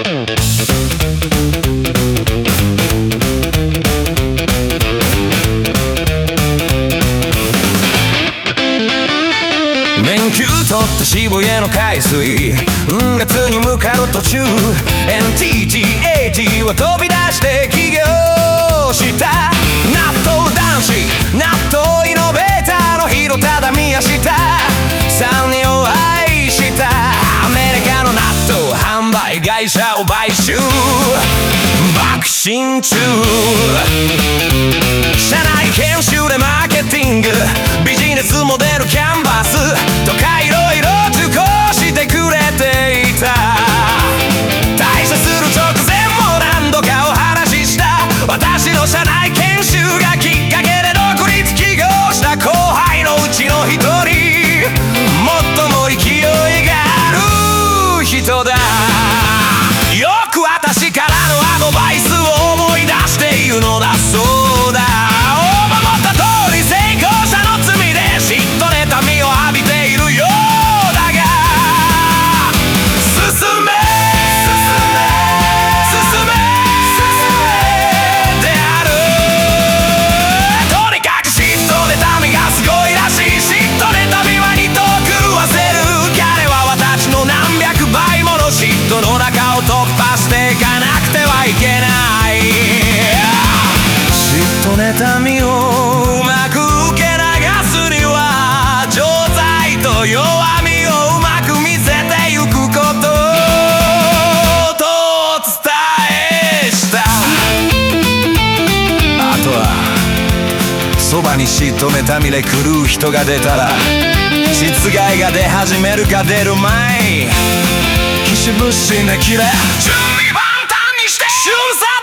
免許取って渋谷の海水月に向かう途中 NTT80 は飛び出して起業した納豆男子納豆イノベーターの広田宮下さんにお会いしたアメリカの納豆販売会社を買収爆心中社内研修でマーケティングビジネスモデルキャンバスとかいろいろ受講してくれていた退社する直前も何度かお話しした私の社内研修がきっかけで独立起業した後輩のうちの一人最も勢いがある人だよく私からのアドバイスを思い出しているのだそうだ思った通り成功者の罪で嫉妬妬みを浴びているようだが進めであるとにかく嫉妬妬みがすごいらしい嫉妬妬みは二度狂わせる彼は私の何百倍もの嫉妬の中を突破していかなくてはいけない嫉妬妬みをうまく受け流すには常在と弱みをうまく見せてゆくこととお伝えしたあとはそばに嫉妬妬みで狂う人が出たら実害が出始めるか出る前岸物心で切れ準備万端にして瞬殺